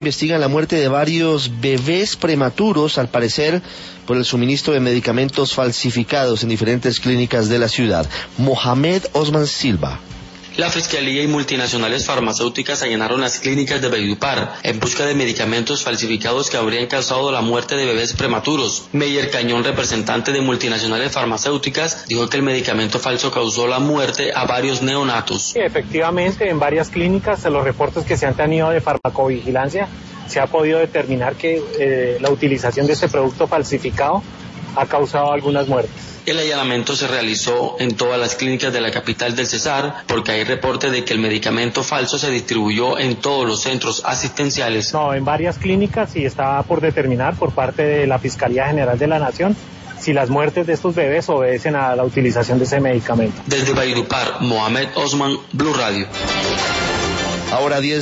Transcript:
Investigan la muerte de varios bebés prematuros, al parecer por el suministro de medicamentos falsificados en diferentes clínicas de la ciudad. Mohamed Osman Silva. La Fiscalía y multinacionales farmacéuticas allanaron las clínicas de Valledupar en busca de medicamentos falsificados que habrían causado la muerte de bebés prematuros. Meyer Cañón, representante de multinacionales farmacéuticas, dijo que el medicamento falso causó la muerte a varios neonatos. Efectivamente, en varias clínicas, en los reportes que se han tenido de farmacovigilancia, se ha podido determinar que la utilización de este producto falsificado ha causado algunas muertes. El allanamiento se realizó en todas las clínicas de la capital del Cesar porque hay reporte de que el medicamento falso se distribuyó en todos los centros asistenciales. No, en varias clínicas y está por determinar por parte de la Fiscalía General de la Nación si las muertes de estos bebés obedecen a la utilización de ese medicamento. Desde Valledupar, Mohamed Osman, Blue Radio. Ahora 10